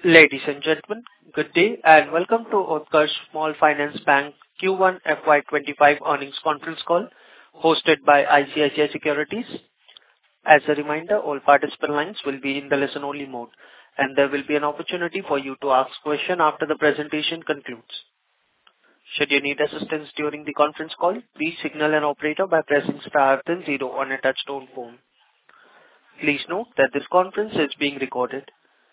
Ladies and gentlemen, good day and welcome to Utkarsh Small Finance Bank Q1 FY25 earnings conference call hosted by ICICI Securities. As a reminder, all participant lines will be in the listen-only mode, and there will be an opportunity for you to ask questions after the presentation concludes. Should you need assistance during the conference call, please signal an operator by pressing star then 0 on a touch-tone phone. Please note that this conference is being recorded.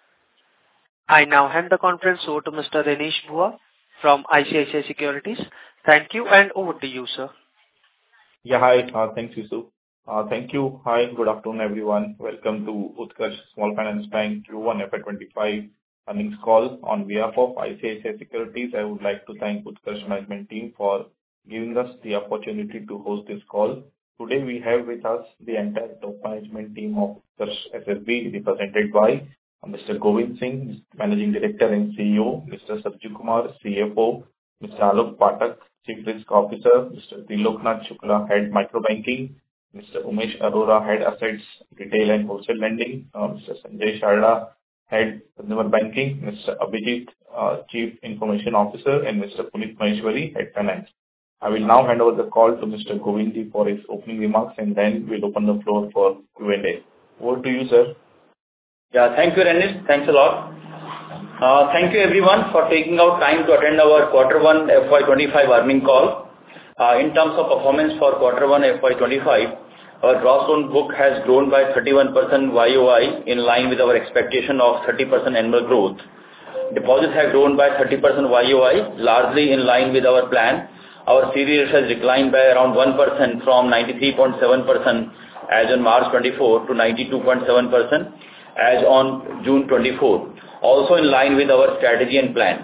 I now hand the conference over to Mr. Renish Bhuva from ICICI Securities. Thank you, and over to you, sir. Yeah, hi. Thanks, Yusuf. Thank you. Hi, good afternoon, everyone. Welcome to Utkarsh Small Finance Bank Q1 FY25 earnings call. On behalf of ICICI Securities, I would like to thank Utkarsh management team for giving us the opportunity to host this call. Today, we have with us the entire top management team of Utkarsh SFB, represented by Mr. Govind Singh, Managing Director and CEO, Mr. Sarju Kumar, CFO, Mr. Alok Patak, Chief Risk Officer, Mr. Triloknath Shukla, Head Microbanking, Mr. Umesh Arora, Head Assets, Retail and Wholesale Lending, Mr. Sanjay Sharda, Head Consumer Banking, Mr. Abhijit, Chief Information Officer, and Mr. Puneet Maheshwari, Head Finance. I will now hand over the call to Mr. Govind for his opening remarks, and then we'll open the floor for Q&A. Over to you, sir. Yeah, thank you, Renish. Thanks a lot. Thank you, everyone, for taking out time to attend our Q1 FY25 earnings call. In terms of performance for Q1 FY25, our gross loan book has grown by 31% YOY in line with our expectation of 30% annual growth. Deposits have grown by 30% YOY, largely in line with our plan. Our CD has declined by around 1% from 93.7% as on March 24 to 92.7% as on June 24, also in line with our strategy and plan.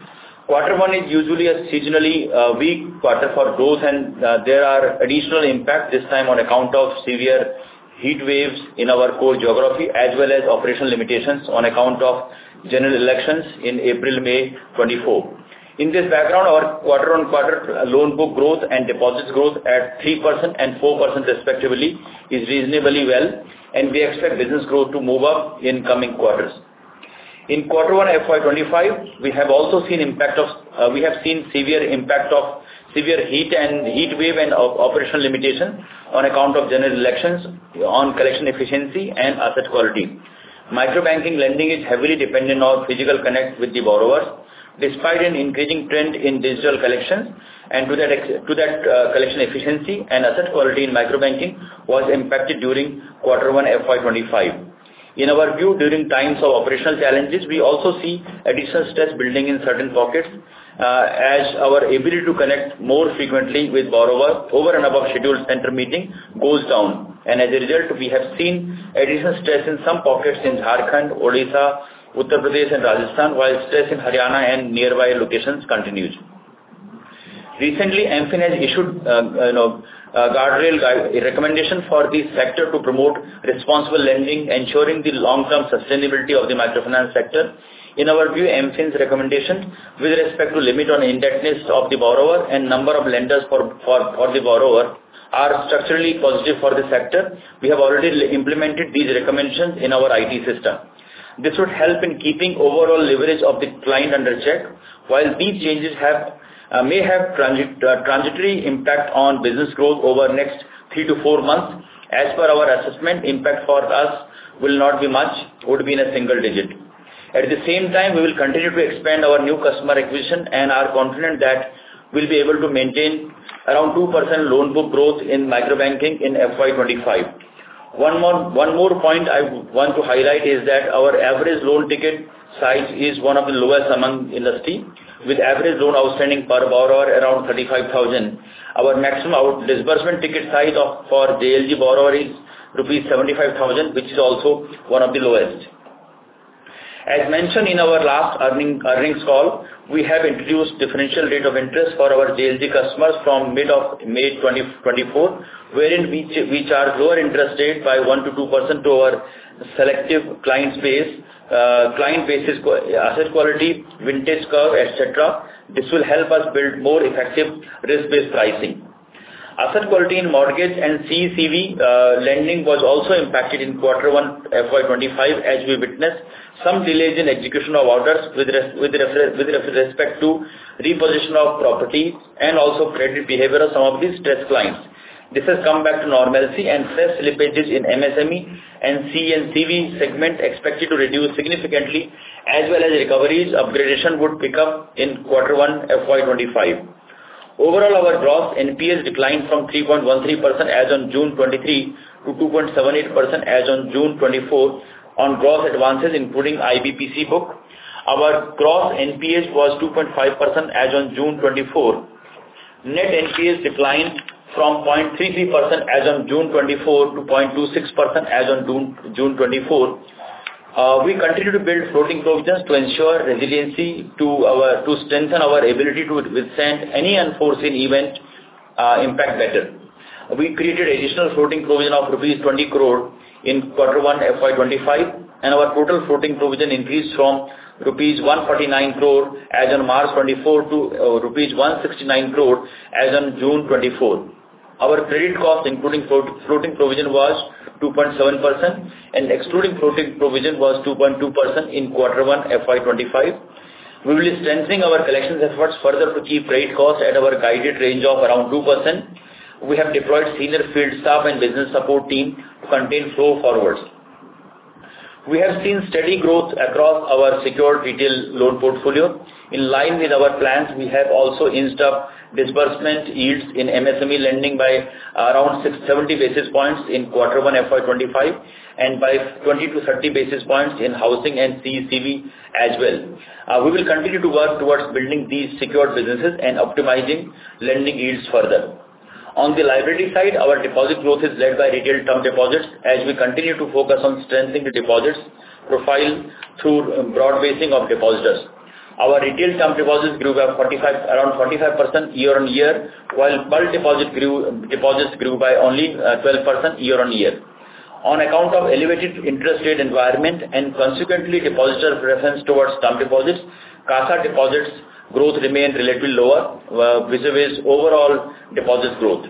Q1 is usually a seasonally weak quarter for growth, and there are additional impacts this time on account of severe heat waves in our core geography as well as operational limitations on account of general elections in April-May 24. In this background, our quarter-on-quarter loan book growth and deposits growth at 3% and 4% respectively is reasonably well, and we expect business growth to move up in coming quarters. In Q1 FY25, we have also seen severe impact of severe heat wave and operational limitation on account of general elections on collection efficiency and asset quality. Microbanking lending is heavily dependent on physical connect with the borrowers. Despite an increasing trend in digital collections, and to that collection efficiency and asset quality in microbanking was impacted during Q1 FY25. In our view, during times of operational challenges, we also see additional stress building in certain pockets as our ability to connect more frequently with borrowers over and above scheduled center meeting goes down. And as a result, we have seen additional stress in some pockets in Jharkhand, Odisha, Uttar Pradesh and Rajasthan, while stress in Haryana and nearby locations continues. Recently, MFIN has issued guardrail recommendation for the sector to promote responsible lending, ensuring the long-term sustainability of the microfinance sector. In our view, MFIN's recommendation with respect to limit on indebtedness of the borrower and number of lenders for the borrower are structurally positive for the sector. We have already implemented these recommendations in our IT system. This would help in keeping overall leverage of the client under check. While these changes may have transitory impact on business growth over next 3 to 4 months, as per our assessment, impact for us will not be much, would be in a single digit. At the same time, we will continue to expand our new customer acquisition and are confident that we'll be able to maintain around 2% loan book growth in microbanking in FY25. One more point I want to highlight is that our average loan ticket size is one of the lowest among industry, with average loan outstanding per borrower around 35,000. Our maximum disbursement ticket size for JLG borrower is rupees 75,000, which is also one of the lowest. As mentioned in our last earnings call, we have introduced differential rate of interest for our JLG customers from mid of May 2024, wherein we charge lower interest rate by 1 to 2% to our selective client basis, asset quality, vintage curve, etc. This will help us build more effective risk-based pricing. Asset quality in mortgage and CECV lending was also impacted in Q1 FY25 as we witnessed some delays in execution of orders with respect to repossession of property and also credit behavior of some of these stressed clients. This has come back to normalcy and fresh slippages in MSME and C and CV segment expected to reduce significantly as well as recoveries upgradation would pick up in Q1 FY25. Overall, our gross NPAs declined from 3.13% as on June 23 to 2.78% as on June 24 on gross advances including IBPC book. Our gross NPAs was 2.5% as on June 24. Net NPAs declined from 0.33% as on June 24 to 0.26% as on June 24. We continue to build floating provisions to ensure resiliency to strengthen our ability to withstand any unforeseen event impact better. We created additional floating provision of rupees 20 crore in Q1 FY25 and our total floating provision increased from rupees 149 crore as on March 24 to rupees 169 crore as on June 24. Our credit cost including floating provision was 2.7% and excluding floating provision was 2.2% in Q1 FY25. We will be strengthening our collections efforts further to keep credit costs at our guided range of around 2%. We have deployed senior field staff and business support team to contain flow forwards. We have seen steady growth across our secured retail loan portfolio. In line with our plans, we have also inched up disbursement yields in MSME lending by around 70 basis points in Q1 FY25 and by 20 to 30 basis points in housing and CECV as well. We will continue to work towards building these secured businesses and optimizing lending yields further. On the liability side, our deposit growth is led by retail term deposits as we continue to focus on strengthening the deposits profile through broad basing of depositors. Our retail term deposits grew by around 45% year-on-year, while bulk deposits grew by only 12% year-on-year. On account of elevated interest rate environment and consequently depositor preference towards term deposits, CASA deposits growth remained relatively lower vis-a-vis overall deposits growth.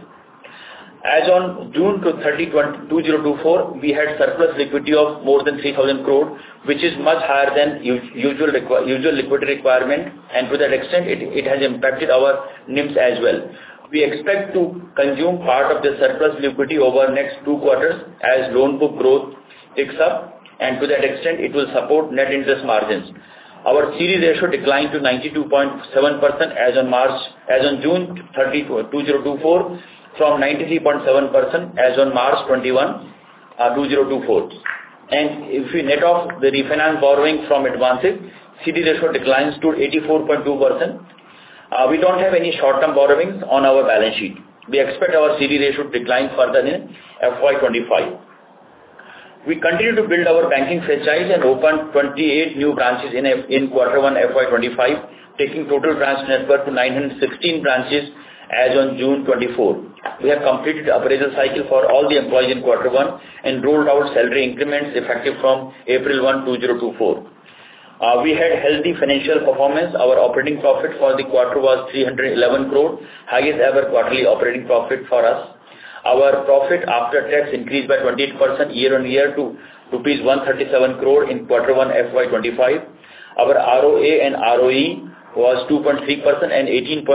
As on June 30, 2024, we had surplus liquidity of more than 3,000 crore, which is much higher than usual liquidity requirement, and to that extent, it has impacted our NIMs as well. We expect to consume part of the surplus liquidity over next 2 quarters as loan book growth picks up, and to that extent, it will support net interest margins. Our CD ratio declined to 92.7% as on June 30, 2024, from 93.7% as on March 21, 2024. And if we net off the refinance borrowing from advances, CD ratio declines to 84.2%. We don't have any short-term borrowings on our balance sheet. We expect our CD ratio to decline further in FY25. We continue to build our banking franchise and open 28 new branches in Q1 FY25, taking total branch network to 916 branches as on June 24. We have completed the appraisal cycle for all the employees in Q1 and rolled out salary increments effective from April 1, 2024. We had healthy financial performance. Our operating profit for the quarter was 311 crore, highest ever quarterly operating profit for us. Our profit after tax increased by 28% year-on-year to rupees 137 crore in Q1 FY25. Our ROA and ROE was 2.3% and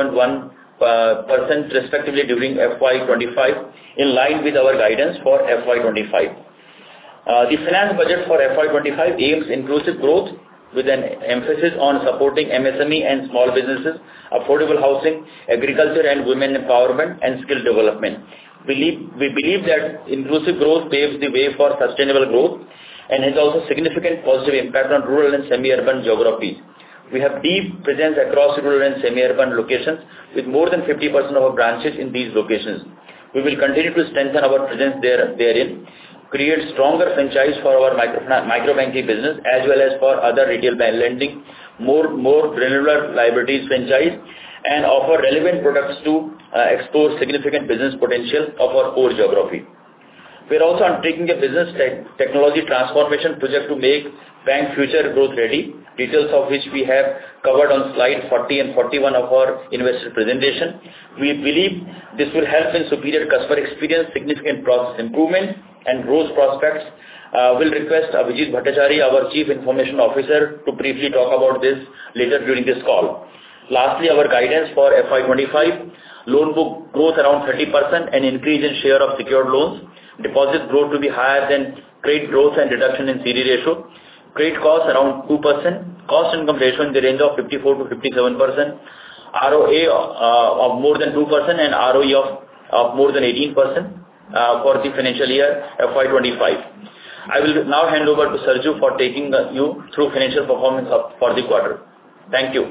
18.1% respectively during FY25, in line with our guidance for FY25. The finance budget for FY25 aims inclusive growth with an emphasis on supporting MSME and small businesses, affordable housing, agriculture and women empowerment, and skill development. We believe that inclusive growth paves the way for sustainable growth and has also significant positive impact on rural and semi-urban geographies. We have deep presence across rural and semi-urban locations with more than 50% of our branches in these locations. We will continue to strengthen our presence therein, create stronger franchise for our microbanking business as well as for other retail lending, more granular liabilities franchise, and offer relevant products to explore significant business potential of our core geography. We are also undertaking a business technology transformation project to make Bank Future Growth Ready, details of which we have covered on slide 40 and 41 of our investor presentation. We believe this will help in superior customer experience, significant process improvement, and growth prospects. Will request Abhijit Bhattacharya, our Chief Information Officer, to briefly talk about this later during this call. Lastly, our guidance for FY25, loan book growth around 30% and increase in share of secured loans, deposit growth to be higher than credit growth and reduction in CD ratio, credit cost around 2%, cost income ratio in the range of 54 to 57%, ROA of more than 2% and ROE of more than 18% for the financial year FY25. I will now hand over to Sarju for taking you through financial performance for the quarter. Thank you.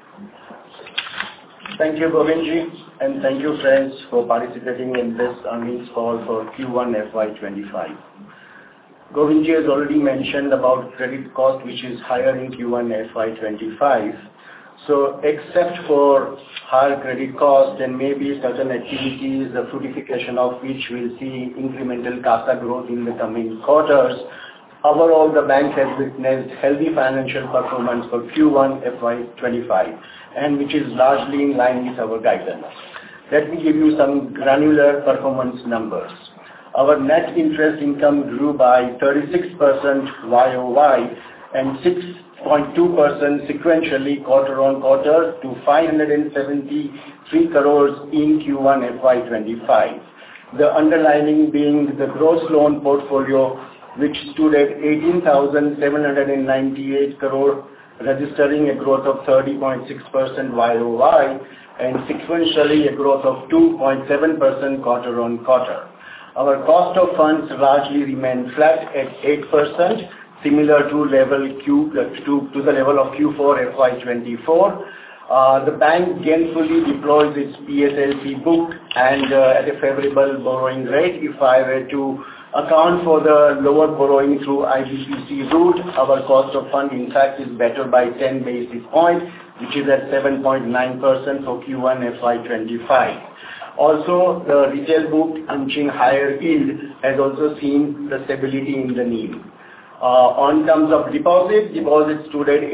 Thank you, Govindji, and thank you, friends, for participating in this earnings call for Q1 FY25. Govindji has already mentioned about credit cost, which is higher in Q1 FY25. So, except for higher credit cost, there may be certain activities, the fruitification of which will see incremental CASA growth in the coming quarters. Overall, the bank has witnessed healthy financial performance for Q1 FY25, and which is largely in line with our guidance. Let me give you some granular performance numbers. Our net interest income grew by 36% YOY and 6.2% sequentially quarter on quarter to 573 crores in Q1 FY25. The underlining being the gross loan portfolio, which stood at 18,798 crore, registering a growth of 30.6% YOY and sequentially a growth of 2.7% quarter on quarter. Our cost of funds largely remained flat at 8%, similar to the level of Q4 FY24. The bank gainfully deploys its PSLC book and at a favorable borrowing rate. If I were to account for the lower borrowing through IBPC route, our cost of fund in fact is better by 10 basis points, which is at 7.9% for Q1 FY25. Also, the retail book inching higher yield has also seen the stability in the NIM. On terms of deposits stood at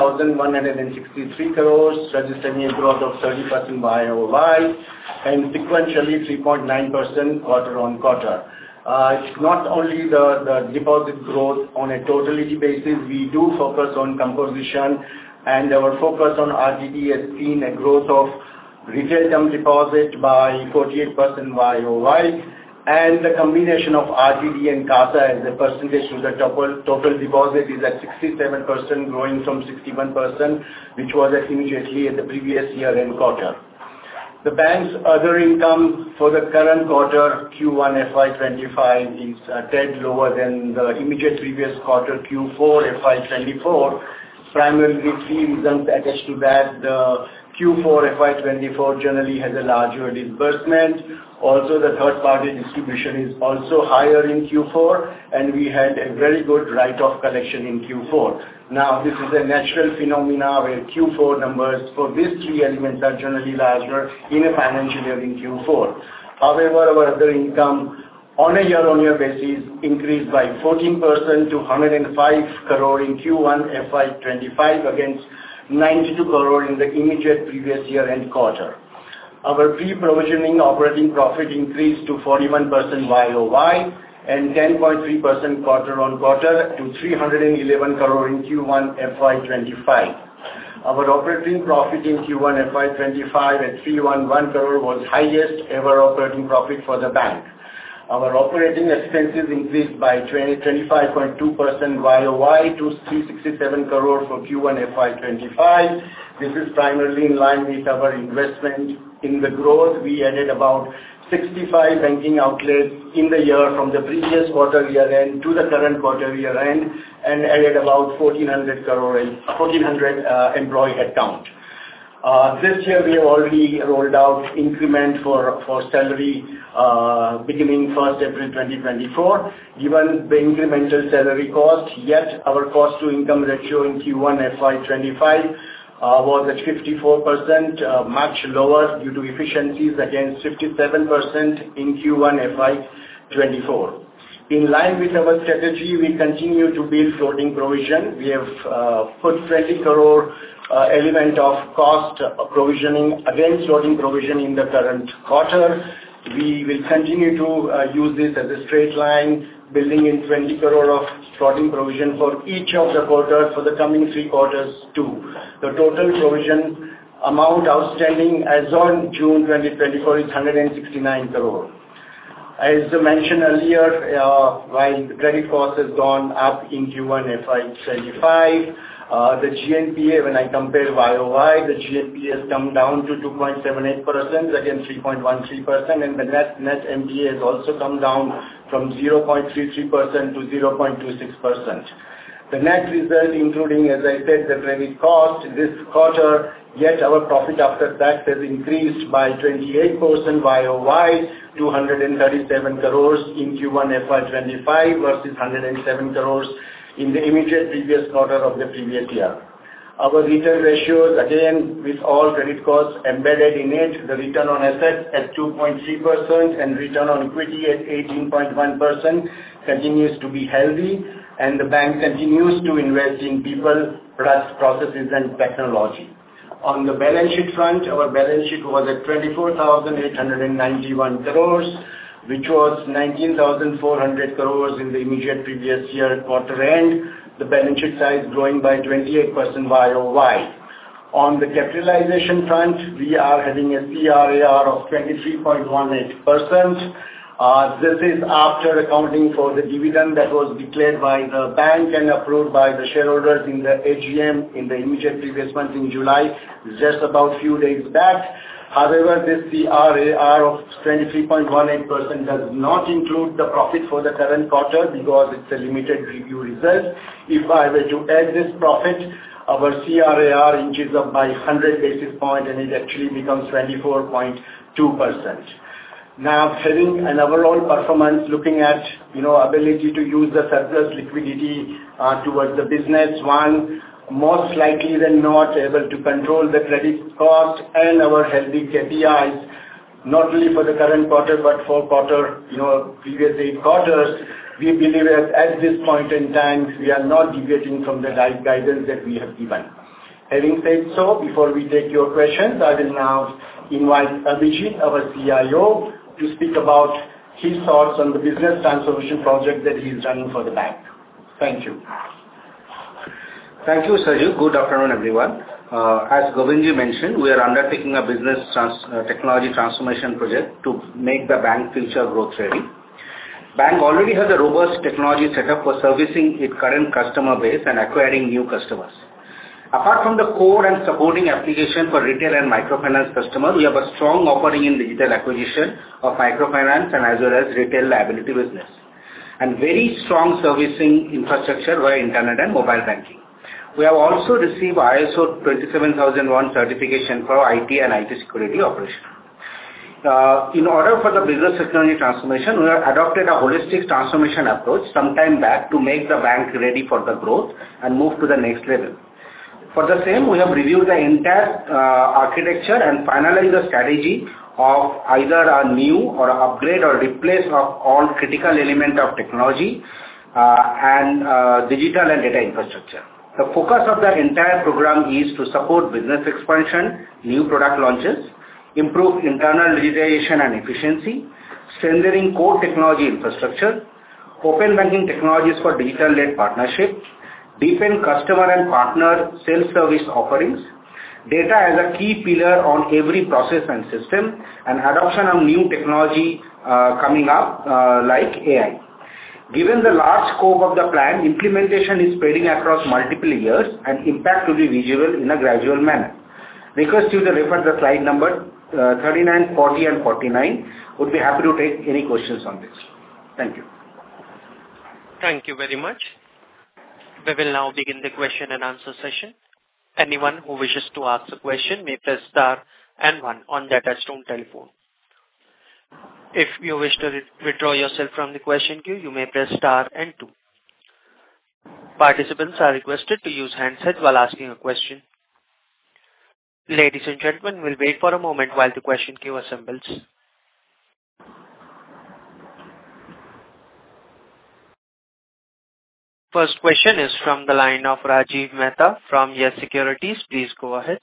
18,163 crores, registering a growth of 30% YOY and sequentially 3.9% quarter on quarter. It's not only the deposit growth on a totality basis, we do focus on composition, and our focus on RTD has seen a growth of retail term deposit by 48% YOY, and the combination of RTD and CASA as a percentage to the total deposit is at 67%, growing from 61%, which was immediately at the previous year end quarter. The bank's other income for the current quarter, Q1 FY25, is a tad lower than the immediate previous quarter, Q4 FY24. Primarily, three reasons attached to that. The Q4 FY24 generally has a larger disbursement. Also, the third-party distribution is also higher in Q4, and we had a very good write-off collection in Q4. Now, this is a natural phenomena where Q4 numbers for these three elements are generally larger in a financial year in Q4. However, our other income on a year-on-year basis increased by 14% to 105 crore in Q1 FY25 against 92 crore in the immediate previous year end quarter. Our pre-provisioning operating profit increased to 41% YOY and 10.3% quarter on quarter to 311 crore in Q1 FY25. Our operating profit in Q1 FY25 at 311 crore was highest ever operating profit for the bank. Our operating expenses increased by 25.2% YOY to 367 crore for Q1 FY25. This is primarily in line with our investment in the growth. We added about 65 banking outlets in the year from the previous quarter year end to the current quarter year end, and added about 1,400 employee headcount. This year we have already rolled out increment for salary beginning 1st April 2024. Given the incremental salary cost, yet our cost to income ratio in Q1 FY25 was at 54%, much lower due to efficiencies against 57% in Q1 FY24. In line with our strategy, we continue to build floating provision. We have put 20 crore element of cost provisioning against floating provision in the current quarter. We will continue to use this as a straight line, building in 20 crore of floating provision for each of the quarters for the coming 3 quarters too. The total provision amount outstanding as on June 2024 is 169 crore. As mentioned earlier, while the credit cost has gone up in Q1 FY25, the GNPA, when I compare YOY, the GNPA has come down to 2.78% against 3.13%, and the net NPA has also come down from 0.33% to 0.26%. The net result, including, as I said, the credit cost this quarter, yet our profit after tax has increased by 28% YOY to 137 crores in Q1 FY25 versus 107 crores in the immediate previous quarter of the previous year. Our return ratios, again, with all credit costs embedded in it, the return on assets at 2.3% and return on equity at 18.1% continues to be healthy, and the bank continues to invest in people, products, processes, and technology. On the balance sheet front, our balance sheet was at 24,891 crores, which was 19,400 crores in the immediate previous year quarter end. The balance sheet size growing by 28% YOY. On the capitalization front, we are having a CRAR of 23.18%. This is after accounting for the dividend that was declared by the bank and approved by the shareholders in the AGM in the immediate previous month in July, just about few days back. However, this CRAR of 23.18% does not include the profit for the current quarter because it's a limited review result. If I were to add this profit, our CRAR inches up by 100 basis points and it actually becomes 24.2%. Now, having an overall performance, looking at, ability to use the surplus liquidity towards the business, one, most likely than not able to control the credit cost and our healthy KPIs, not only for the current quarter, but for previous 8 quarters. We believe at this point in time, we are not deviating from the guidance that we have given. Having said so, before we take your questions, I will now invite Abhijit, our CIO, to speak about his thoughts on the business transformation project that he is running for the bank. Thank you. Thank you, Sarju. Good afternoon, everyone. As Govindji mentioned, we are undertaking a business technology transformation project to make the bank future growth ready. Bank already has a robust technology setup for servicing its current customer base and acquiring new customers. Apart from the core and supporting application for retail and microfinance customers, we have a strong offering in digital acquisition of microfinance and as well as retail liability business, and very strong servicing infrastructure via internet and mobile banking. We have also received ISO 27001 certification for IT and IT security operation. In order for the business technology transformation, we have adopted a holistic transformation approach some time back to make the bank ready for the growth and move to the next level. For the same, we have reviewed the entire architecture and finalized the strategy of either a new or upgrade or replace of all critical element of technology and digital and data infrastructure. The focus of the entire program is to support business expansion, new product launches, improve internal digitization and efficiency, strengthening core technology infrastructure, open banking technologies for digital-led partnership, deepen customer and partner self-service offerings, data as a key pillar on every process and system, and adoption of new technology coming up like AI. Given the large scope of the plan, implementation is spreading across multiple years and impact to be visible in a gradual manner. Request you to refer the slide number 39, 40 and 49. Would be happy to take any questions on this. Thank you. Thank you very much. We will now begin the question and answer session. Anyone who wishes to ask a question may press star and 1 on their touchtone telephone. If you wish to withdraw yourself from the question queue, you may press star and 2. Participants are requested to use handsets while asking a question. Ladies and gentlemen, we'll wait for a moment while the question queue assembles. First question is from the line of Rajiv Mehta from Yes Securities. Please go ahead.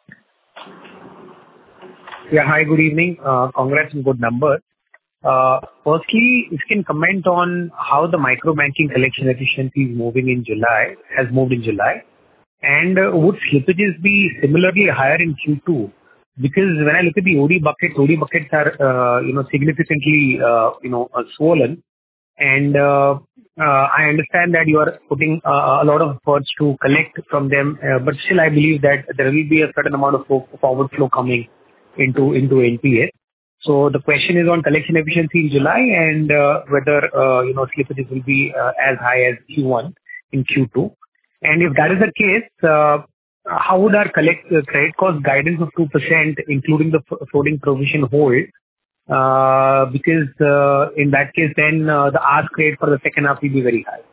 Yeah, hi, good evening. Congrats on good numbers. Firstly, if you can comment on how the micro banking collection efficiency is moving in July, has moved in July, and would slippages be similarly higher in Q2? Because when I look at the OD buckets are significantly swollen, and I understand that you are putting a lot of efforts to collect from them, but still I believe that there will be a certain amount of forward flow coming into NPA. So the question is on collection efficiency in July and whether slippages will be as high as Q1 in Q2. And if that is the case, how would our credit cost guidance of 2%, including the floating provision, hold? Because in that case, then the ask rate for the second half will be very high.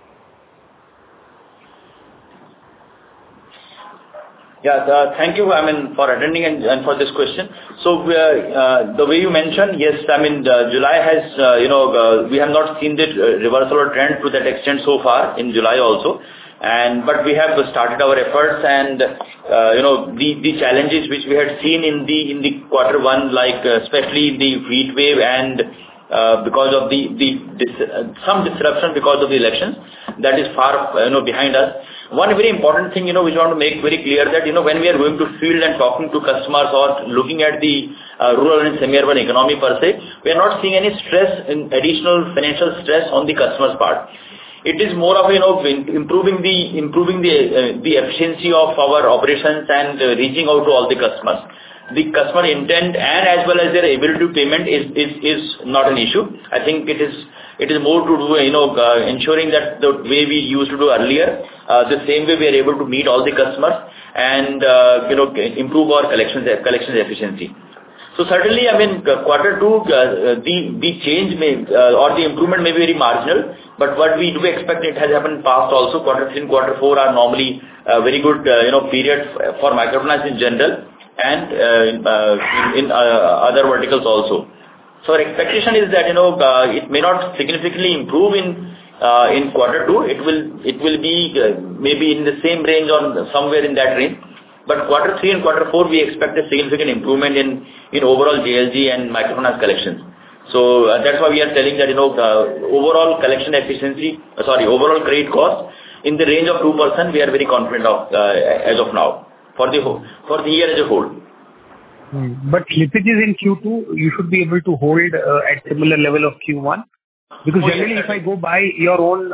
Yeah, thank you, for attending and for this question. So, the way you mentioned, yes, July has, we have not seen the reversal or trend to that extent so far in July also. But we have started our efforts and, the challenges which we had seen in the quarter one, like especially the heat wave and because of some disruption because of the elections, that is far, behind us. One very important thing, we want to make very clear that, when we are going to field and talking to customers or looking at the rural and semi-urban economy per se, we are not seeing any stress, additional financial stress on the customer's part. It is more of, improving the efficiency of our operations and reaching out to all the customers. The customer intent and as well as their ability to payment is not an issue. I think it is more to do, ensuring that the way we used to do earlier, the same way we are able to meet all the customers and, improve our collections efficiency. So certainly, quarter two, the change may, or the improvement may be very marginal, but what we do expect, it has happened past also. Quarter three and quarter four are normally very good, period for microfinance in general and in other verticals also. So our expectation is that, it may not significantly improve in quarter two. It will be maybe in the same range or somewhere in that range. But quarter three and quarter four, we expect a significant improvement in overall JLG and microfinance collections. So that's why we are telling that, overall collection efficiency, overall credit cost in the range of 2%, we are very confident of as of now for the year as a whole. But slippages in Q2, you should be able to hold at similar level of Q1. Because generally, if I go by your own,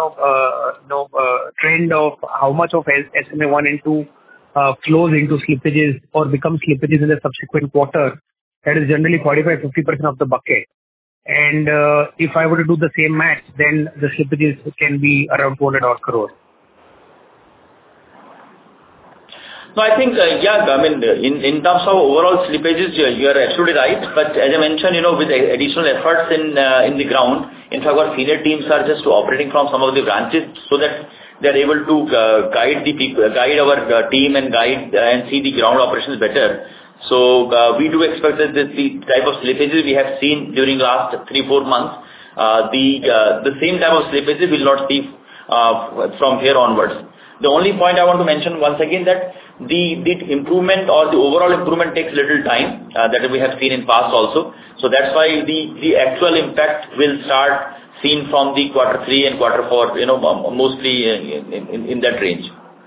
trend of how much of SMA 1 and 2 flows into slippages or becomes slippages in the subsequent quarter, that is generally 45-50% of the bucket. And if I were to do the same math, then the slippages can be around 200 odd crores. No, I think, in terms of overall slippages, you are absolutely right. But as I mentioned, with additional efforts in the ground, in fact, our senior teams are just operating from some of the branches so that they are able to guide the people, guide our team and see the ground operations better. So we do expect that the type of slippages we have seen during the last 3-4 months, the same type of slippages will not see from here onwards. The only point I want to mention once again that the improvement or the overall improvement takes little time that we have seen in past also. So that's why the actual impact will start seen from the quarter 3 and quarter 4, mostly in that range.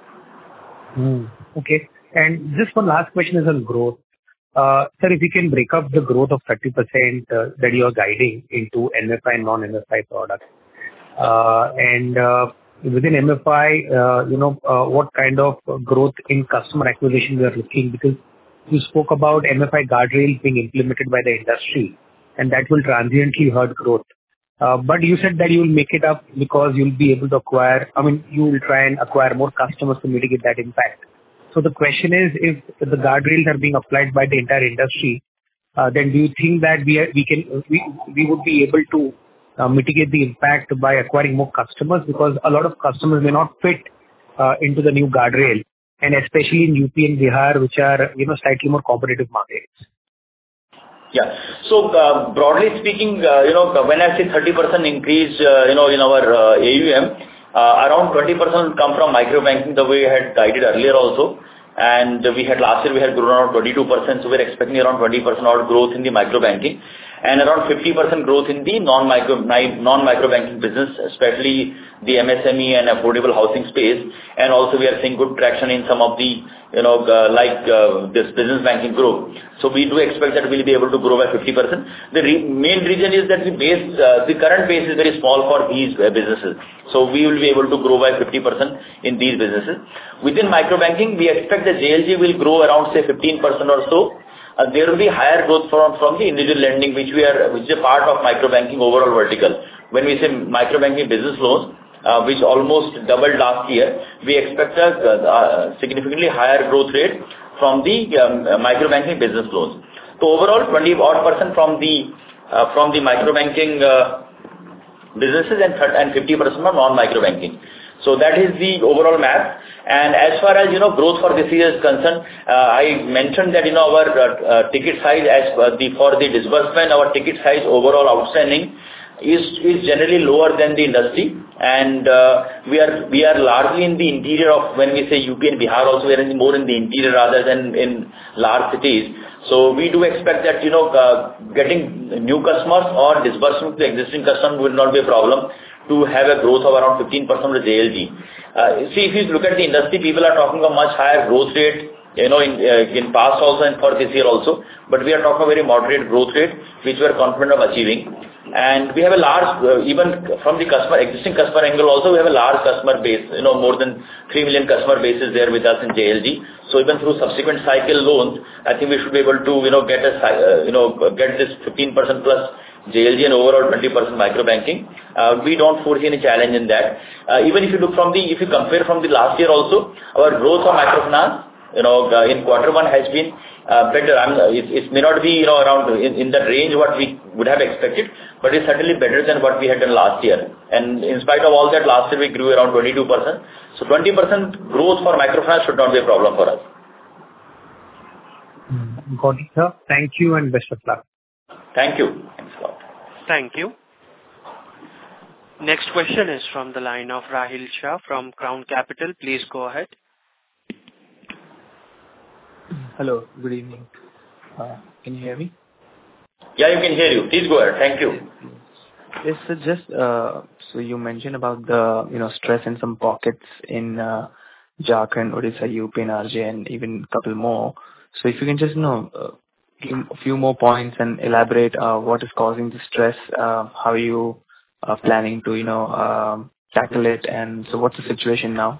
Okay. And just one last question is on growth. Sir, if you can break up the growth of 30% that you are guiding into MFI and non-MFI products. And within MFI, what kind of growth in customer acquisition we are looking? Because you spoke about MFI guardrails being implemented by the industry, and that will transiently hurt growth. But you said that you will make it up because you'll be able to acquire, you will try and acquire more customers to mitigate that impact. So the question is, if the guardrails are being applied by the entire industry, then do you think that we would be able to mitigate the impact by acquiring more customers? Because a lot of customers may not fit into the new guardrail, and especially in UP and Bihar, which are slightly more competitive markets. Yeah. So broadly speaking, when I say 30% increase, in our AUM, Around 20% will come from micro banking, the way I had guided earlier also. And last year we had grown around 22%, so we're expecting around 20% odd growth in the micro banking, and around 50% growth in the non-micro banking business, especially the MSME and affordable housing space. And also we are seeing good traction in some of the, this business banking group. So we do expect that we'll be able to grow by 50%. The main reason is that the current base is very small for these businesses. So we will be able to grow by 50% in these businesses. Within micro banking, we expect the JLG will grow around, say, 15% or so. There will be higher growth from the individual lending, which is a part of micro banking overall vertical. When we say micro banking business loans, which almost doubled last year, we expect a significantly higher growth rate from the micro banking business loans. So overall, 20% from the micro banking businesses and 50% from non-micro banking. So that is the overall math. And as far as growth for this year is concerned, I mentioned that our ticket size for the disbursement, our ticket size overall outstanding is generally lower than the industry, and we are largely in the interior of, when we say UP and Bihar also, we are more in the interior rather than in large cities. So we do expect that getting new customers or disbursement to existing customers will not be a problem to have a growth of around 15% of the JLG. See, if you look at the industry, people are talking of much higher growth rate, in past also and for this year also, but we are talking a very moderate growth rate, which we are confident of achieving. And we have a large, even from the existing customer angle also, we have a large customer base, more than 3 million customer bases there with us in JLG. So even through subsequent cycle loans, I think we should be able to, get this 15% plus JLG and overall 20% micro banking. We don't foresee any challenge in that. Even if you compare from the last year also, our growth of microfinance, in quarter one has been better. It may not be around in the range what we would have expected, but it's certainly better than what we had done last year. And in spite of all that, last year we grew around 22%. So 20% growth for microfinance should not be a problem for us. Got it, sir. Thank you and best of luck. Thank you. Thanks a lot. Thank you. Next question is from the line of Rahil Shah from Crown Capital. Please go ahead. Hello, good evening. Can you hear me? Yeah, you can hear you. Please go ahead. Thank you. Yes, sir. Just so you mentioned about the stress in some pockets in Jharkhand, Odisha, UP, and RJ, and even a couple more. So if you can just give a few more points and elaborate what is causing the stress, how you are planning to tackle it, and so what's the situation now?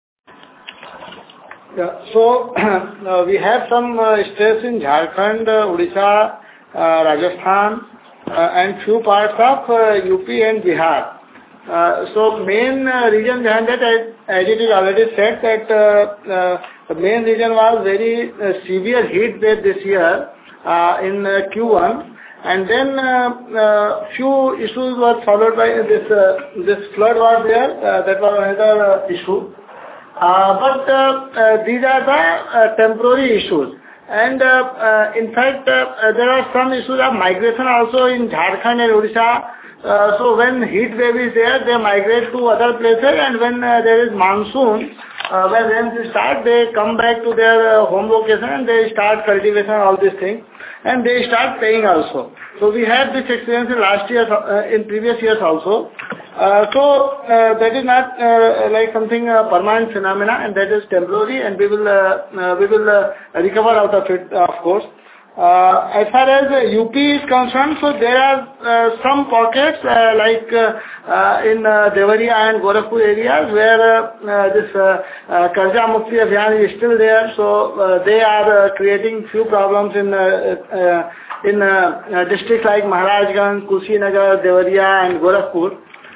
Yeah. So we have some stress in Jharkhand, Odisha, Rajasthan, and few parts of UP and Bihar. So main reason behind that, as it is already said, that the main reason was very severe heat wave this year in Q1, and then few issues were followed by this flood was there. That was another issue. But these are the temporary issues. And in fact, there are some issues of migration also in Jharkhand and Odisha. So when heat wave is there, they migrate to other places, and when there is monsoon, when rains start, they come back to their home location and they start cultivation, all these things, and they start paying also. So we had this experience in last year, in previous years also. So that is not like something permanent phenomena, and that is temporary, and we will recover out of it, of course. As far as UP is concerned, so there are some pockets like in Devariya and Gorakhpur areas where this Karja Mukti Abhiyan is still there. So they are creating few problems in districts like Maharajganj, Kushinagar, Devariya, and Gorakhpur.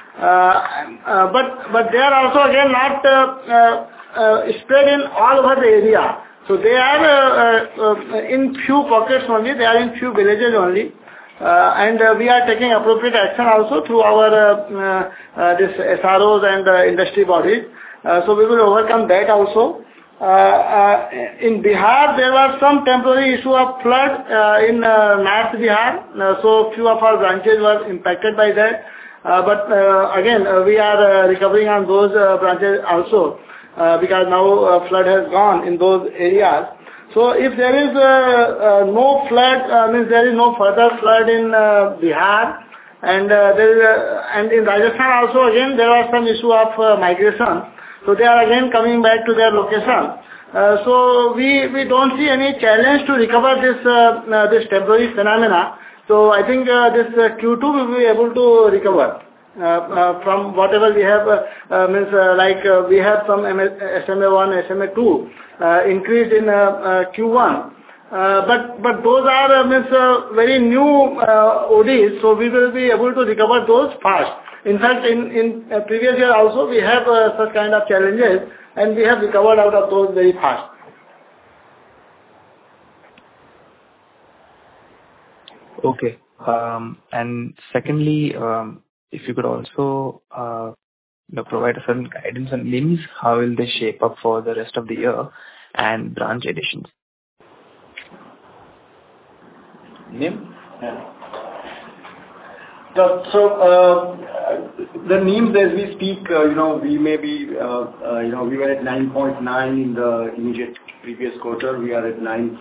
But they are also again not spread in all over the area. So they are in few pockets only, they are in few villages only. And we are taking appropriate action also through our this SROs and industry bodies. So we will overcome that also. In Bihar, there was some temporary issue of flood in North Bihar. So few of our branches were impacted by that. But again, we are recovering on those branches also because now flood has gone in those areas. So if there is no flood, means there is no further flood in Bihar, and and in Rajasthan also again there are some issue of migration. So they are again coming back to their location. So we don't see any challenge to recover this temporary phenomena. So I think this Q2 will be able to recover from whatever we have, we have some SMA1, SMA2 increase in Q1. But those are very new ODs, so we will be able to recover those fast. In fact, in previous year also we have such kind of challenges, and we have recovered out of those very fast. Okay. And secondly, if you could also provide a certain guidance on NIMs, how will they shape up for the rest of the year, and branch additions? NIM? Yeah. So the NIMs as we speak, we may be, we were at 9.9 in the immediate previous quarter. We are at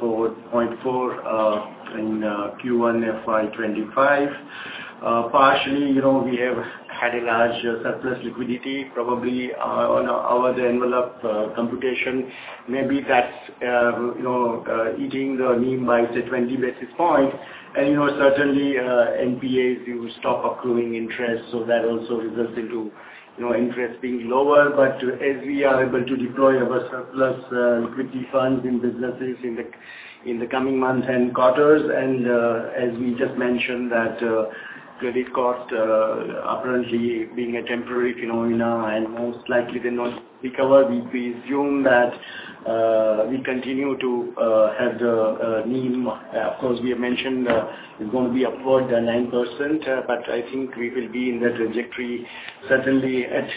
9.4 in Q1 FY25. Partially, we have had a large surplus liquidity, probably on our envelope computation. Maybe that's, eating the NIM by, say, 20 basis points. And, certainly NPAs, you stop accruing interest, so that also results into, interest being lower. But as we are able to deploy our surplus liquidity funds in businesses in the coming months and quarters, and as we just mentioned that credit cost apparently being a temporary phenomena and most likely they not recover, we presume that we continue to have the NIM. Of course, we have mentioned it's going to be upward 9%, but I think we will be in that trajectory certainly at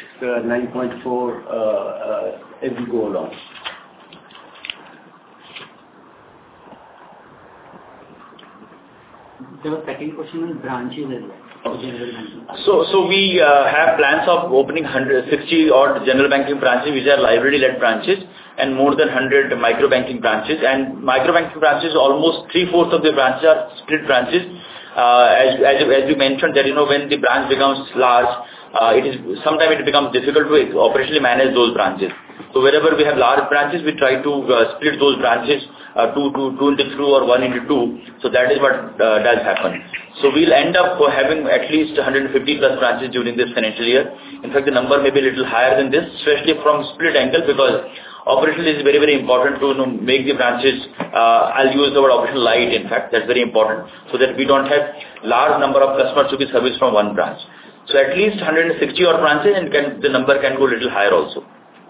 9.4 as we go along. The second question on branches as well. General banking. So we have plans of opening 160 odd general banking branches, which are library-led branches, and more than 100 micro banking branches. And micro banking branches, almost 3/4 of the branches are split branches. As you mentioned, that when the branch becomes large, sometimes it becomes difficult to operationally manage those branches. So wherever we have large branches, we try to split those branches 2 into 3 or 1 into 2. So that is what does happen. So we'll end up having at least 150 plus branches during this financial year. In fact, the number may be a little higher than this, especially from split angle, because operationally it is very, very important to make the branches, I'll use the word operational light, in fact, that's very important, so that we don't have large number of customers to be serviced from one branch. So at least 160 odd branches, and the number can go a little higher also.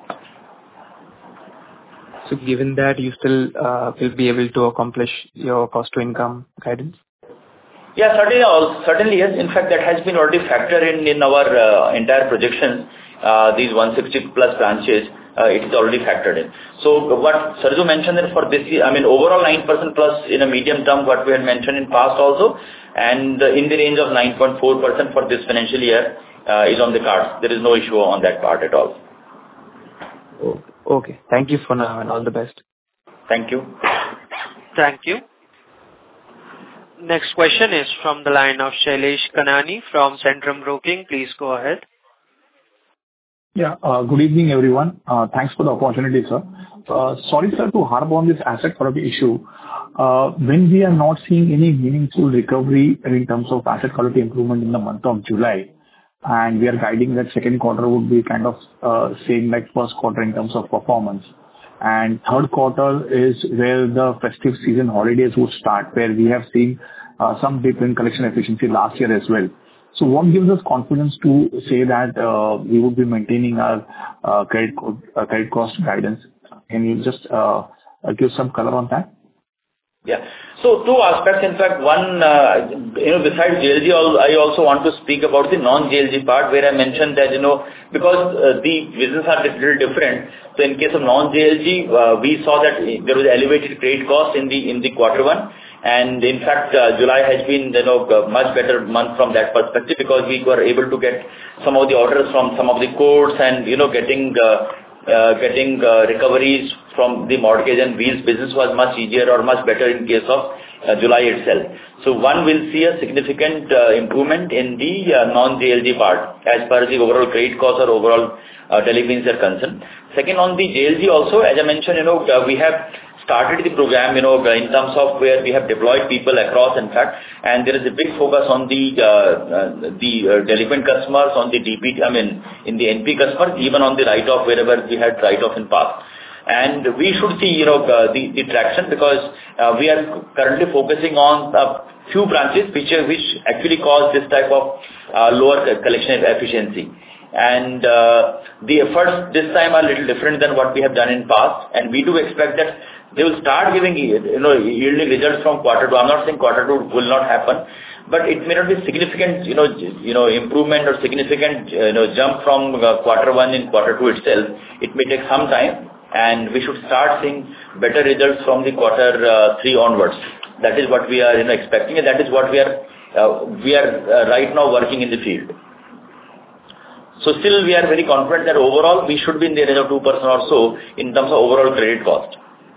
So given that, you still will be able to accomplish your cost to income guidance? Yeah, certainly yes. In fact, that has been already factored in our entire projections. These 160 plus branches, it is already factored in. So what Sarju mentioned that for this year, overall 9% plus in a medium term, what we had mentioned in past also, and in the range of 9.4% for this financial year is on the cards. There is no issue on that part at all. Okay. Thank you for now, and all the best. Thank you. Thank you. Next question is from the line of Shailesh Kanani from Centrum Broking. Please go ahead. Yeah. Good evening, everyone. Thanks for the opportunity, sir. Sorry, sir, to harp on this asset quality issue. When we are not seeing any meaningful recovery in terms of asset quality improvement in the month of July, and we are guiding that second quarter would be kind of same like first quarter in terms of performance. And third quarter is where the festive season holidays would start, where we have seen some dip in collection efficiency last year as well. So what gives us confidence to say that we would be maintaining our credit cost guidance? Can you just give some color on that? Yeah. So two aspects. In fact, one, besides JLG, I also want to speak about the non-JLG part, where I mentioned that, because the business are a little different. So in case of non-JLG, we saw that there was elevated credit cost in the quarter one. And in fact, July has been, a much better month from that perspective because we were able to get some of the orders from some of the courts and, getting recoveries from the mortgage and wheels business was much easier or much better in case of July itself. So one will see a significant improvement in the non-JLG part as far as the overall credit costs or overall delinquencies are concerned. Second, on the JLG also, as I mentioned, we have started the program, in terms of where we have deployed people across, in fact, and there is a big focus on the delinquent customers, on the DP, in the NP customers, even on the write-off wherever we had write-off in past. And we should see, the traction because we are currently focusing on a few branches which actually cause this type of lower collection efficiency. And the efforts this time are a little different than what we have done in past, and we do expect that they will start giving, yielding results from quarter two. I'm not saying quarter two will not happen, but it may not be significant, improvement or significant, jump from quarter one in quarter two itself. It may take some time, and we should start seeing better results from the quarter three onwards. That is what we are, expecting, and that is what we are right now working in the field. So still, we are very confident that overall we should be in the range of 2% or so in terms of overall credit cost.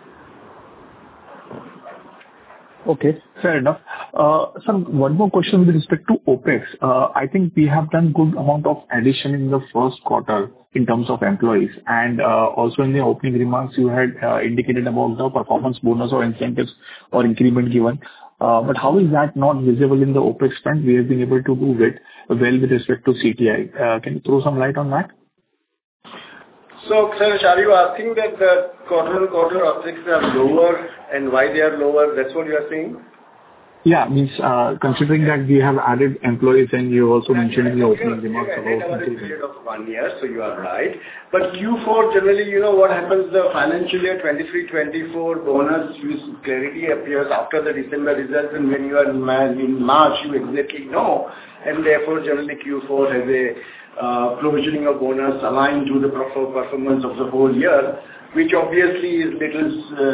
Okay, fair enough. Sir, one more question with respect to OPEX. I think we have done good amount of addition in the first quarter in terms of employees, and also in the opening remarks you had indicated about the performance bonus or incentives or increment given. But how is that not visible in the OPEX front? We have been able to do it well with respect to CTI. Can you throw some light on that? So, sir, are you asking that the quarter-on-quarter OPEX are lower and why they are lower? That's what you are saying? Yeah, means considering that we have added employees and you also mentioned in the opening remarks about a period of 1 year, so you are right. But Q4 generally, what happens, the financial year 23-24 bonus clarity appears after the December results, and when you are in March, you exactly know, and therefore generally Q4 has a provisioning of bonus aligned to the performance of the whole year, which obviously is little,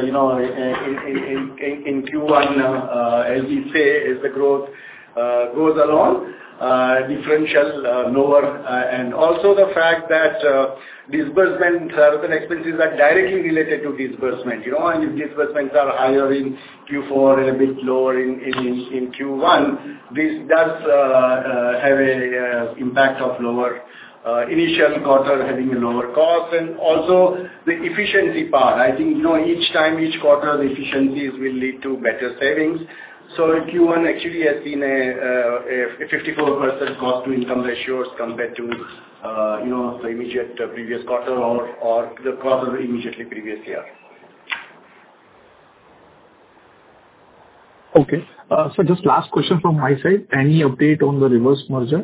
in Q1, as we say, as the growth goes along, differential lower, and also the fact that disbursement certain expenses are directly related to disbursement, and if disbursements are higher in Q4 and a bit lower in Q1, this does have a impact of lower initial quarter having a lower cost, and also the efficiency part. I think, each quarter the efficiencies will lead to better savings. So Q1 actually has seen a 54% cost to income ratios compared to, the immediate previous quarter or the quarter immediately previous year. Okay. So just last question from my side. Any update on the reverse merger?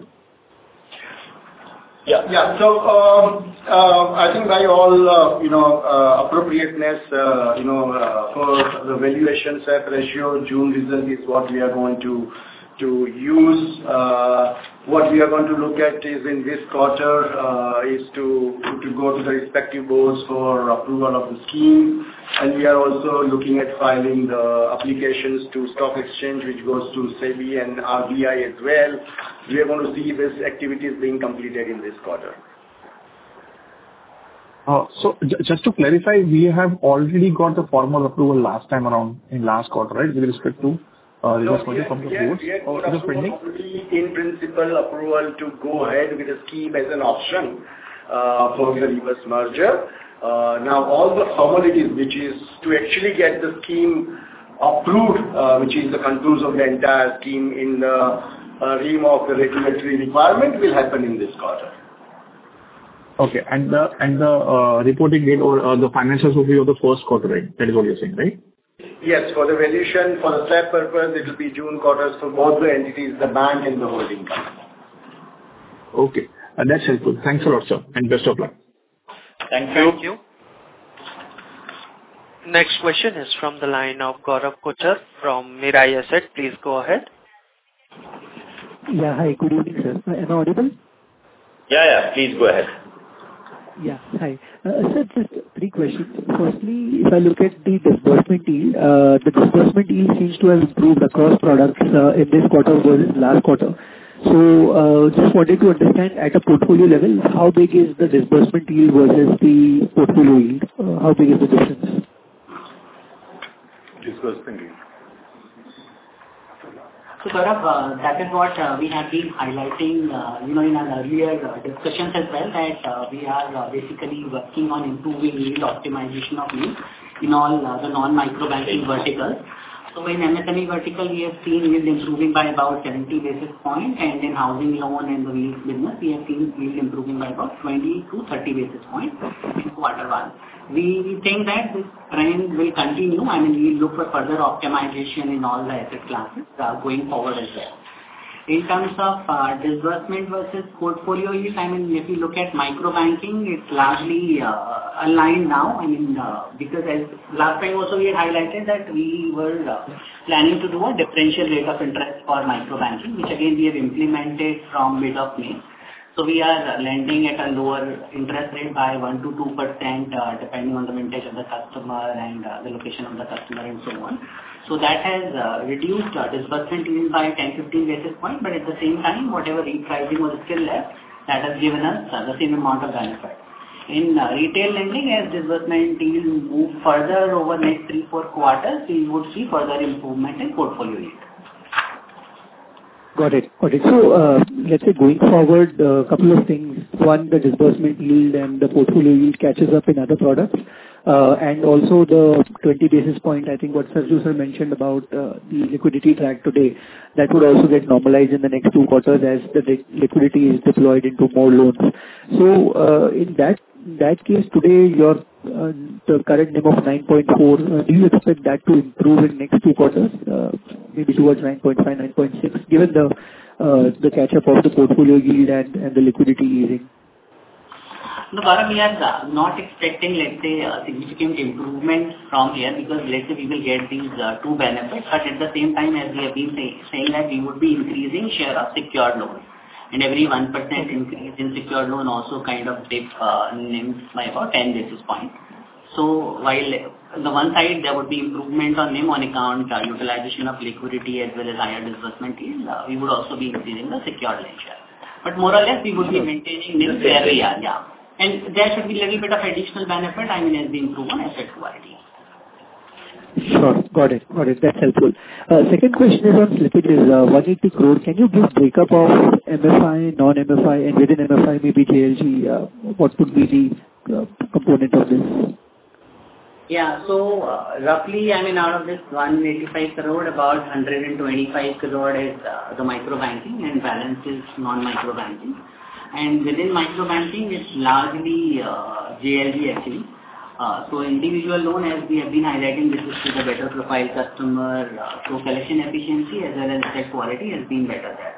Yeah. So, I think by all, appropriateness, for the valuation swap ratio, June result is what we are going to use. What we are going to look at is in this quarter is to go to the respective boards for approval of the scheme, and we are also looking at filing the applications to stock exchange, which goes to SEBI and RBI as well. We are going to see these activities being completed in this quarter. So just to clarify, we have already got the formal approval last time around in last quarter, right, with respect to reverse merger from the boards, or is it pending? In principle, approval to go ahead with the scheme as an option for the reverse merger. Now, all the formalities, which is to actually get the scheme approved, which is the contours of the entire scheme in the realm of the regulatory requirement, will happen in this quarter. Okay, and the reporting date or the financials will be of the first quarter, right? That is what you're saying, right? Yes, for the valuation, for the swap purpose, it will be June quarters for both the entities, the bank and the holding company. Okay, that's helpful. Thanks a lot, sir, and best of luck. Thank you. Thank you. Next question is from the line of Gaurav Kochar from Mirae Asset. Please go ahead. Yeah, hi, good evening, sir. Am I audible? Yeah, please go ahead. Yeah, hi. Sir, just three questions. Firstly, if I look at the disbursement yield, the disbursement yield seems to have improved across products in this quarter versus last quarter. So, just wanted to understand at a portfolio level, how big is the disbursement yield versus the portfolio yield? How big is the difference? Disbursement yield. So, Gaurav, that is what we have been highlighting, in our earlier discussions as well, that we are basically working on improving yield optimization of yield in all the non-micro banking verticals. So, in MSME vertical, we have seen yield improving by about 70 basis points, and in housing loan and the wheels business, we have seen yield improving by about 20 to 30 basis points in quarter one. We think that this trend will continue. I mean, we look for further optimization in all the asset classes going forward as well. In terms of disbursement versus portfolio yield, I mean, if you look at micro banking, it's largely aligned now. I mean, because as last time also we had highlighted that we were planning to do a differential rate of interest for micro banking, which again we have implemented from mid of May. So we are lending at a lower interest rate by 1 to 2%, depending on the vintage of the customer and the location of the customer and so on. So that has reduced disbursement yield by 10-15 basis points, but at the same time, whatever repricing was still left, that has given us the same amount of benefit. In retail lending, as disbursement yield move further over next 3-4 quarters, we would see further improvement in portfolio yield. Got it. So, let's say going forward, a couple of things. One, the disbursement yield and the portfolio yield catches up in other products. And also the 20 basis point, I think what Sarju sir mentioned about the liquidity track today, that would also get normalized in the next 2 quarters as the liquidity is deployed into more loans. So, in that case, today, the current NIM of 9.4, do you expect that to improve in next 2 quarters, maybe towards 9.5, 9.6, given the catch-up of the portfolio yield and the liquidity easing? No, Gaurav, we are not expecting, let's say, a significant improvement from here because, let's say, we will get these 2 benefits. But at the same time, as we have been saying that we would be increasing share of secured loans. And every 1% increase in secured loan also kind of dip NIM by about 10 basis points. So while on the one side there would be improvement on NIM on account utilization of liquidity as well as higher disbursement yield, we would also be increasing the secured loan share. But more or less we would be maintaining NIM where we are, yeah. And there should be a little bit of additional benefit, I mean, as we improve on asset quality. Sure. Got it. That's helpful. Second question is on slippages. 180 crore. Can you give breakup of MFI, non-MFI, and within MFI, maybe JLG? What would be the component of this? Yeah. So, roughly, I mean, out of this 185 crore, about 125 crore is the micro banking and balance is non-micro banking. And within micro banking, it's largely JLG actually. So individual loan, as we have been highlighting, this is to the better profile customer, so collection efficiency as well as asset quality has been better there.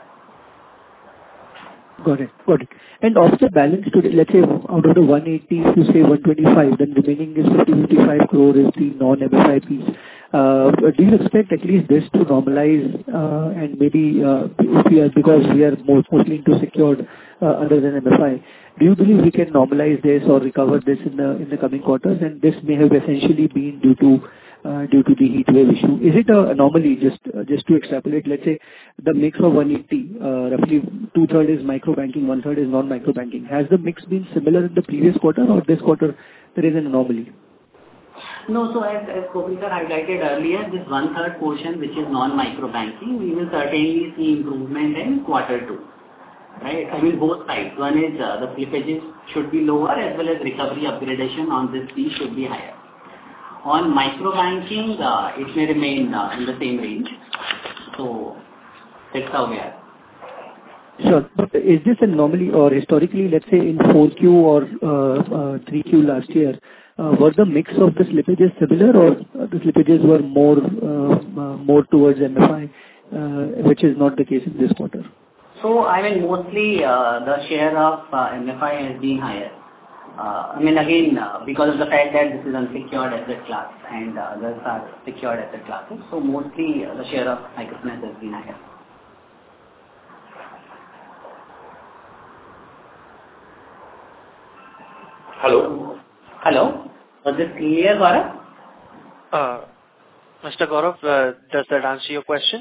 Got it. And of the balance today, let's say out of the 180, if you say 125, then remaining is 55 crore is the non-MFI piece. Do you expect at least this to normalize and maybe if we are, because we are mostly into secured other than MFI, do you believe we can normalize this or recover this in the coming quarters? And this may have essentially been due to the heat wave issue. Is it an anomaly? Just to extrapolate, let's say the mix of 180, roughly 2/3 is micro banking, 1/3 is non-micro banking. Has the mix been similar in the previous quarter or this quarter there is an anomaly? No, so as Govind sir highlighted earlier, this 1/3 portion which is non-micro banking, we will certainly see improvement in quarter 2. Right? I mean both sides. One is the slippages should be lower as well as recovery upgradation on this piece should be higher. On micro banking, it may remain in the same range. So that's how we are. Sure. But is this a normally or historically, let's say in 4Q or 3Q last year, were the mix of the slippages similar or the slippages were more towards MFI, which is not the case in this quarter? So, I mean, mostly the share of MFI has been higher. I mean, again, because of the fact that this is unsecured asset class and others are secured asset classes, so mostly the share of microfinance has been higher. Hello? Was it clear, Gaurav? Mr. Gaurav, does that answer your question?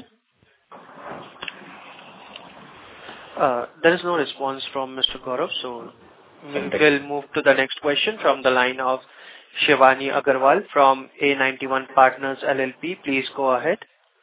There is no response from Mr. Gaurav, so we will move to the next question from the line of Shivani Agarwal from A91 Partners LLP. Please go ahead.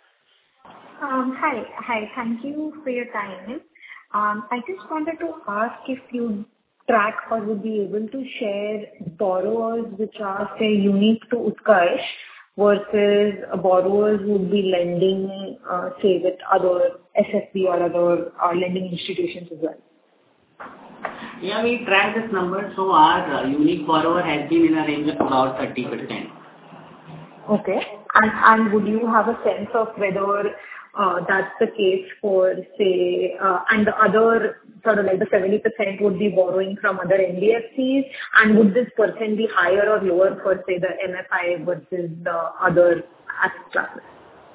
Hi. Thank you for your time. I just wanted to ask if you track or would be able to share borrowers which are, say, unique to Utkarsh versus borrowers who would be lending, say, with other SFB or other lending institutions as well. Yeah, we track this number. So our unique borrower has been in a range of about 30%. Okay. And would you have a sense of whether that's the case for, say, and the other sort of like the 70% would be borrowing from other NBFCs, and would this percent be higher or lower for, say, the MFI versus the other asset classes?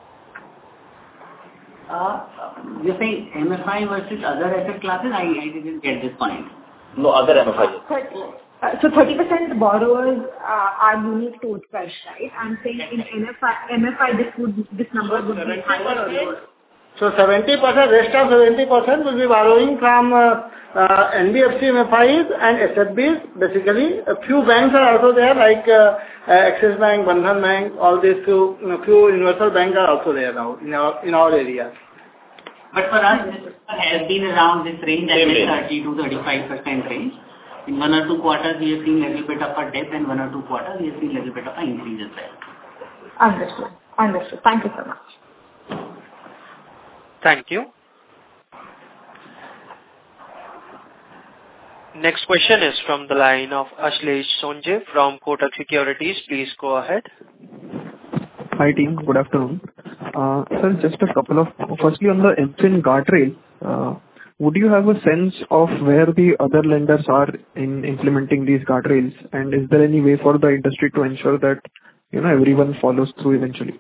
You're saying MFI versus other asset classes? I didn't get this point. No, other MFI. So 30% borrowers are unique to Utkarsh, right? I'm saying in MFI this number would be higher or lower. So 70%, rest of 70% will be borrowing from NBFC MFIs and SFBs. Basically, a few banks are also there, like Axis Bank, Bandhan Bank. All these few universal banks are also there now in our area. But for us, this has been around this range, at least 30 to 35% range. In 1 or 2 quarters, we have seen a little bit of a dip, and 1 or 2 quarters, we have seen a little bit of an increase as well. Understood. Thank you so much. Thank you. Next question is from the line of Ashlesh Sonje from Kotak Securities. Please go ahead. Hi team, good afternoon. Sir, just a couple of, firstly on the MFIN guardrail, would you have a sense of where the other lenders are in implementing these guardrails, and is there any way for the industry to ensure that everyone follows through eventually?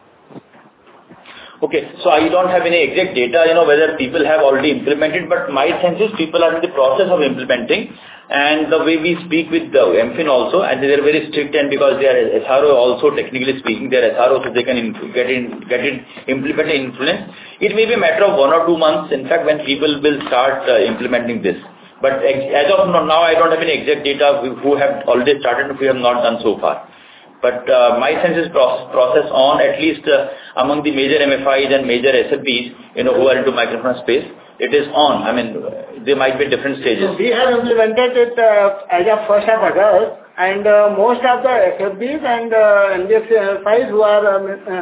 Okay, so I don't have any exact data, whether people have already implemented, but my sense is people are in the process of implementing, and the way we speak with the MFIN also, and they are very strict, and because they are SRO also, technically speaking, they are SRO, so they can get it implemented influence. It may be a matter of 1 or 2 months, in fact, when people will start implementing this. But as of now, I don't have any exact data who have already started, who have not done so far. But my sense is process on, at least among the major MFIs and major SFBs, who are into microfinance space, it is on. I mean, there might be different stages. So we have implemented it as of 1st of August, and most of the SFBs and NBFC MFIs who are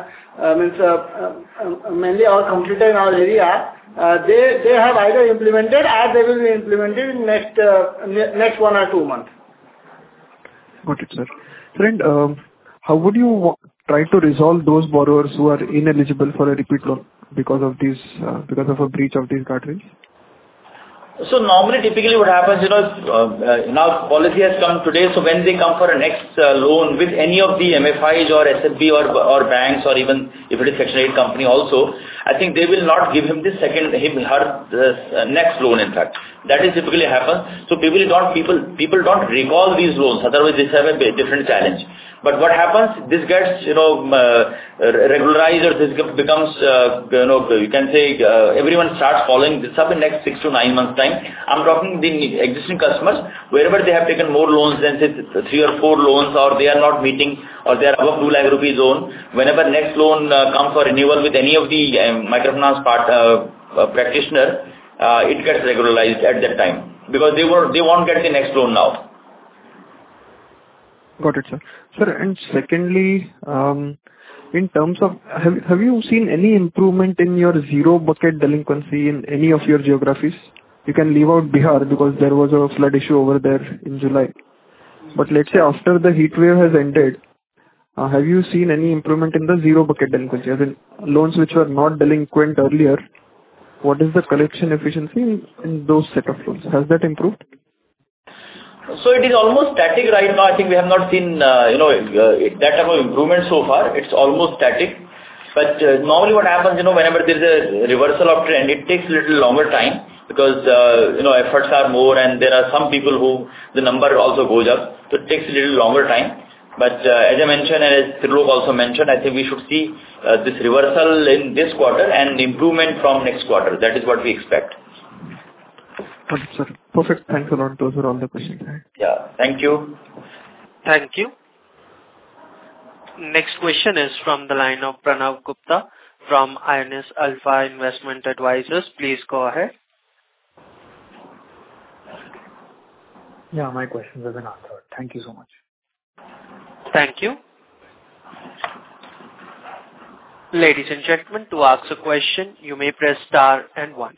mainly all completed in our area, they have either implemented or they will be implemented in next 1 or 2 months. Got it, sir. Friend, how would you try to resolve those borrowers who are ineligible for a repeat loan because of a breach of these guardrails? So normally, typically what happens, now policy has come today, so when they come for a next loan with any of the MFIs or SFB or banks, or even if it is Section 8 company also, I think they will not give him her next loan, in fact. That is typically happens. So people don't recall these loans, otherwise this have a different challenge. But what happens, this gets, regularized, or this becomes, you can say, everyone starts following this up in next 6 to 9 months time. I'm talking the existing customers, wherever they have taken more loans than say 3 or 4 loans, or they are not meeting, or they are above 2 lakh rupees zone, whenever next loan comes for renewal with any of the microfinance practitioner, it gets regularized at that time, because they won't get the next loan now. Got it, sir. Sir, and secondly, in terms of, have you seen any improvement in your zero bucket delinquency in any of your geographies? You can leave out Bihar because there was a flood issue over there in July. But let's say after the heat wave has ended, have you seen any improvement in the zero bucket delinquency? As in loans which were not delinquent earlier, what is the collection efficiency in those set of loans? Has that improved? So it is almost static right now. I think we have not seen, that type of improvement so far. It's almost static. But normally what happens, whenever there is a reversal of trend, it takes a little longer time because, efforts are more and there are some people who the number also goes up. So it takes a little longer time. But as I mentioned, and as Trilok also mentioned, I think we should see this reversal in this quarter and improvement from next quarter. That is what we expect. Okay, sir. Perfect. Thanks a lot. Those are all the questions. Yeah. Thank you. Thank you. Next question is from the line of Pranav Gupta from Ionis Alpha Investment Advisors. Please go ahead. Yeah, my questions have been answered. Thank you so much. Thank you. Ladies and gentlemen, to ask a question, you may press star and 1.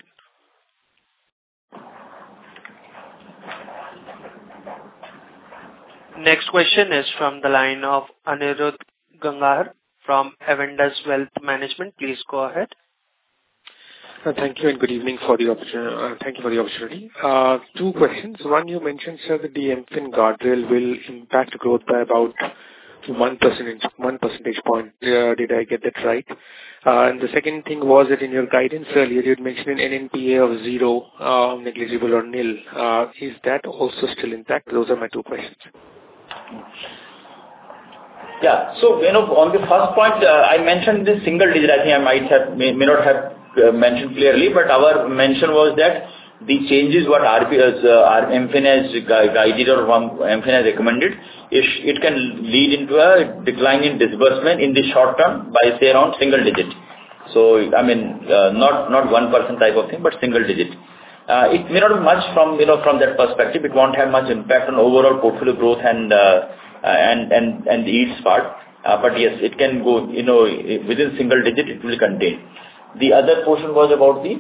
Next question is from the line of Anirudh Gangar from Avendus Wealth Management. Please go ahead. Thank you and good evening for the opportunity. Thank you for the opportunity. 2 questions. One, you mentioned, sir, that the MFIN guardrail will impact growth by about 1 percentage point. Did I get that right? And the second thing was that in your guidance earlier, you had mentioned an NNPA of 0, negligible or nil. Is that also still intact? Those are my 2 questions. Yeah. So, on the first point, I mentioned this single digit. I think I may not have mentioned clearly, but our mention was that the changes what MFIN has guided or MFIN has recommended, it can lead into a decline in disbursement in the short term by say around single digit. So, I mean, not 1% type of thing, but single digit. It may not have much from that perspective. It won't have much impact on overall portfolio growth and the yields part. But yes, it can go, within single digit, it will contain. The other portion was about the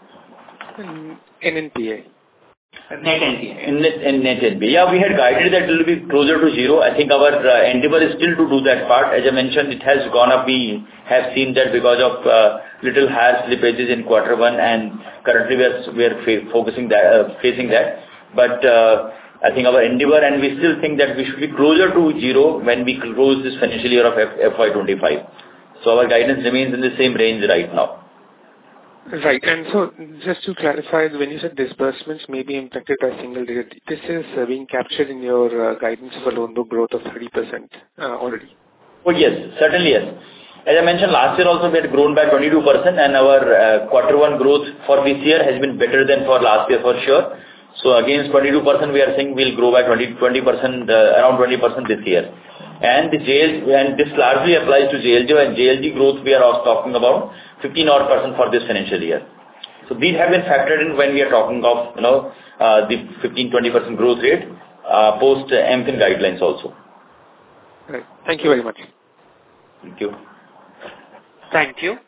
NNPA. Net NPA. Net NPA. Yeah, we had guided that it will be closer to 0. I think our endeavor is still to do that part. As I mentioned, it has gone up. We have seen that because of little higher slippages in Q1, and currently we are facing that. But I think our endeavor, and we still think that we should be closer to 0 when we close this financial year of FY25. So our guidance remains in the same range right now. Right. And so just to clarify, when you said disbursements may be impacted by single digit, this is being captured in your guidance for loan book growth of 30% already? Oh, yes. Certainly, yes. As I mentioned, last year also we had grown by 22%, and our Q1 growth for this year has been better than for last year for sure. So against 22%, we are saying we'll grow by 20%, around 20% this year. And this largely applies to JLG, and JLG growth we are also talking about 15% for this financial year. So these have been factored in when we are talking of, the 15-20% growth rate, post MFIN guidelines also. Right. Thank you very much. Thank you. Thank you.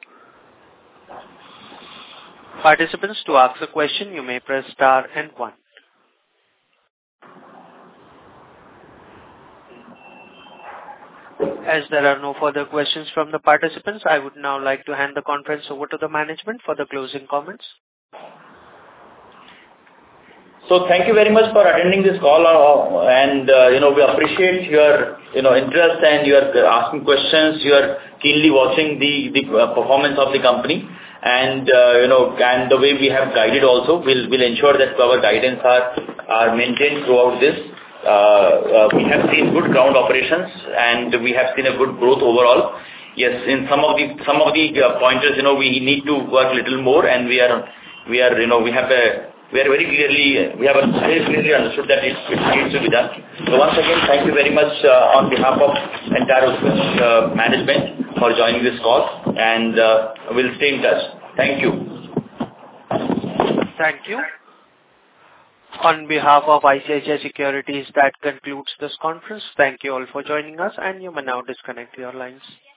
Participants, to ask a question, you may press star and 1. As there are no further questions from the participants, I would now like to hand the conference over to the management for the closing comments. So thank you very much for attending this call, and we appreciate your interest, and you are asking questions. You are keenly watching the performance of the company, and and the way we have guided also will ensure that our guidance are maintained throughout this. We have seen good ground operations, and we have seen a good growth overall. Yes, in some of the pointers, we need to work a little more, and we have very clearly understood that it needs to be done. So once again, thank you very much on behalf of entire Utkarsh management for joining this call, and we'll stay in touch. Thank you. Thank you. On behalf of ICICI Securities, that concludes this conference. Thank you all for joining us, and you may now disconnect your lines.